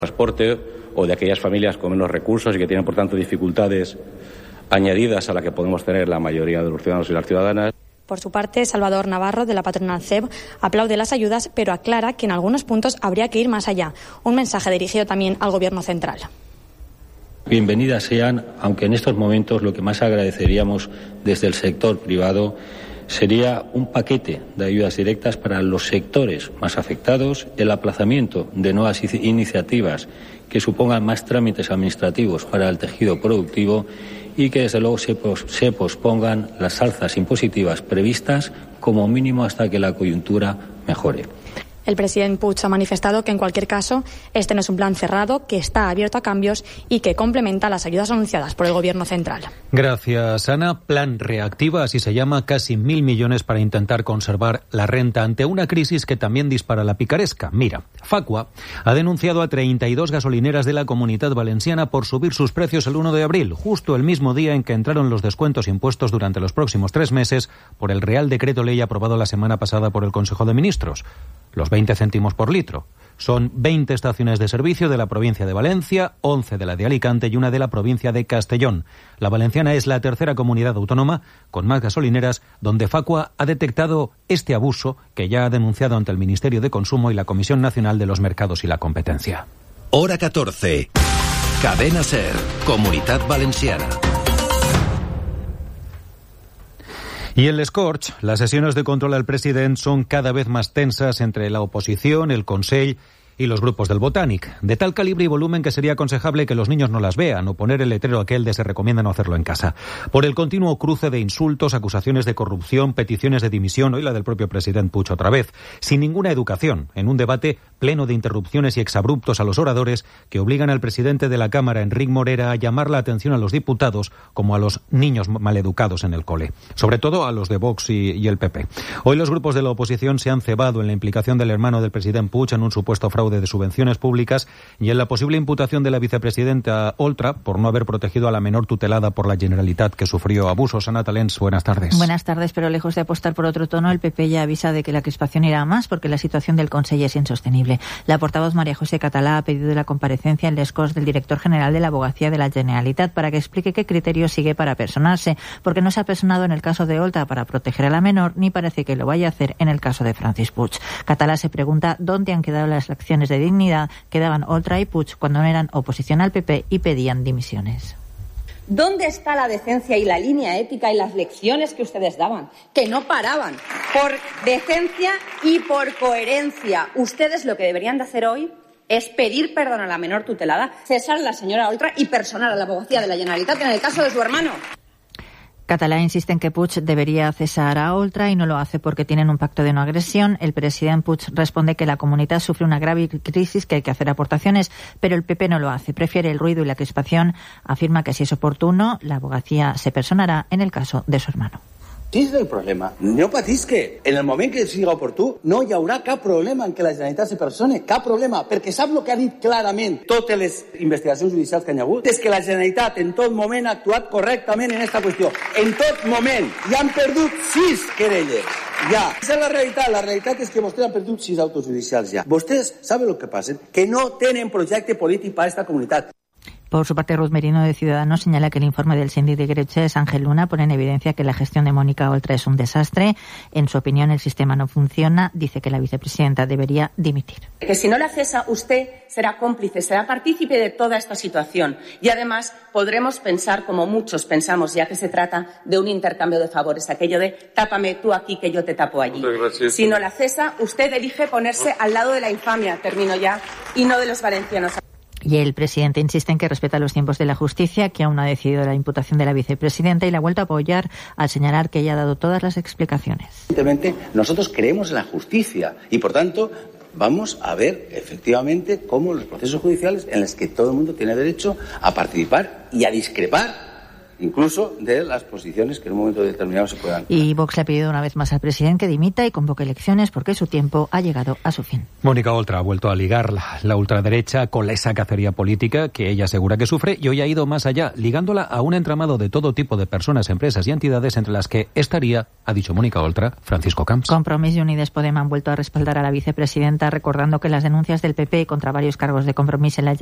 transporte o de aquellas familias con menos recursos y que tienen, por tanto, dificultades añadidas a la que podemos tener la mayoría de los ciudadanos y las ciudadanas. Por su parte, Salvador Navarro, de la patronal CEB, aplaude las ayudas, pero aclara que en algunos puntos habría que ir más allá. Un mensaje dirigido también al Gobierno central. Bienvenidas sean, aunque en estos momentos lo que más agradeceríamos desde el sector privado sería un paquete de ayudas directas para los sectores más afectados, el aplazamiento de nuevas iniciativas que supongan más trámites administrativos para el tejido productivo y que desde luego se pospongan las alzas impositivas previstas como mínimo hasta que la coyuntura mejore. El presidente Puig ha manifestado que en cualquier caso este no es un plan cerrado, que está abierto a cambios y que complementa las ayudas anunciadas por el Gobierno central. Gracias, Ana. Plan Reactiva, así se llama, casi 1.000 millones para intentar conservar la renta ante una crisis que también dispara la picaresca. Mira, Facua ha denunciado a 32 gasolineras de la Comunitat Valenciana por subir sus precios el 1 de abril, justo el mismo día en que entraron los descuentos impuestos durante los próximos 3 meses por el Real Decreto Ley aprobado la semana pasada por el Consejo de Ministros. Los 20 céntimos por litro. Son 20 estaciones de servicio de la provincia de Valencia, 11 de la de Alicante y una de la provincia de Castellón. La valenciana es la tercera comunidad autónoma con más gasolineras donde Facua ha detectado este abuso que ya ha denunciado ante el Ministerio de Consumo y la Comisión Nacional de los Mercados y la Competencia. Hora 14. Cadena SER, Comunitat Valenciana. Y en Les Corts, las sesiones de control al president son cada vez más tensas entre la oposición, el Consell y los grupos del Botànic, de tal calibre y volumen que sería aconsejable que los niños no las vean o poner el letrero aquel de se recomienda no hacerlo en casa. Por el continuo cruce de insultos, acusaciones de corrupción, peticiones de dimisión, hoy la del propio presidente Puig otra vez, sin ninguna educación, en un debate pleno de interrupciones y exabruptos a los oradores que obligan al presidente de la Cámara, Enric Morera, a llamar la atención a los diputados como a los niños maleducados en el cole, sobre todo a los de Vox y el PP. Hoy los grupos de la oposición se han cebado en la implicación del hermano del presidente Puig en un supuesto fraude de subvenciones públicas y en la posible imputación de la vicepresidenta Oltra por no haber protegido a la menor tutelada por la Generalitat que sufrió abusos. Ana Talens, buenas tardes. Buenas tardes, pero lejos de apostar por otro tono, el PP ya avisa de que la crispación irá a más porque la situación del Consell es insostenible. La portavoz María José Catalá ha pedido la comparecencia en Les Corts del director general de la Abogacía de la Generalitat para que explique qué criterio sigue para personarse, porque no se ha personado en el caso de Oltra para proteger a la menor, ni parece que lo vaya a hacer en el caso de Francis Puig. Catalá se pregunta dónde han quedado las acciones de dignidad que daban Oltra y Puig cuando no eran oposición al PP y pedían dimisiones. ¿Dónde está la decencia y la línea ética y las lecciones que ustedes daban? Que no paraban. Por decencia y por coherencia. Ustedes lo que deberían de hacer hoy es pedir perdón a la menor tutelada, cesar a la señora Oltra y personar a la Abogacía de la Generalitat en el caso de su hermano. Catalá insiste en que Puig debería cesar a Oltra y no lo hace porque tienen un pacto de no agresión. El presidente Puig responde que la comunidad sufre una grave crisis, que hay que hacer aportaciones, pero el PP no lo hace. Prefiere el ruido y la crispación. Afirma que si es oportuno, la abogacía se personará en el caso de su hermano. Quin és el problema? No patisque. En el moment que siga oportú, no hi haurà cap problema en que la Generalitat se persone. Cap problema. Perquè sap el que ha dit clarament totes les investigacions judicials que hi ha hagut? És que la Generalitat en tot moment ha actuat correctament en aquesta qüestió. En tot moment. I han perdut 6 querelles. Ja. Esa és la realitat. La realitat és que vostès han perdut 6 autos judicials ja. Vostès saben el que passa? Que no tenen projecte polític per a aquesta comunitat. Por su parte, Ruth Merino, de Ciudadanos, señala que el informe del síndic de Greuges, Ángel Luna, pone en evidencia que la gestión de Mónica Oltra es un desastre. En su opinión, el sistema no funciona. Dice que la vicepresidenta debería dimitir. Que si no la cesa, usted será cómplice, será partícipe de toda esta situación. Y además podremos pensar, como muchos pensamos, ya que se trata de un intercambio de favores, aquello de tápame tú aquí que yo te tapo allí. Si no la cesa, usted elige ponerse al lado de la infamia, termino ya, y no de los valencianos. Y el presidente insiste en que respeta los tiempos de la justicia, que aún no ha decidido la imputación de la vicepresidenta y la ha vuelto a apoyar al señalar que ella ha dado todas las explicaciones. Evidentemente, nosotros creemos en la justicia y, por tanto, vamos a ver efectivamente cómo los procesos judiciales en los que todo el mundo tiene derecho a participar y a discrepar incluso de las posiciones que en un momento determinado se puedan. Y Vox le ha pedido una vez más al presidente que dimita y convoque elecciones porque su tiempo ha llegado a su fin. Mónica Oltra ha vuelto a ligar la ultraderecha con esa cacería política que ella asegura que sufre y hoy ha ido más allá, ligándola a un entramado de todo tipo de personas, empresas y entidades entre las que estaría, ha dicho Mónica Oltra, Francisco Camps. Compromís y Unides Podem han vuelto a respaldar a la vicepresidenta, recordando que las denuncias del PP contra varios cargos de Compromís en la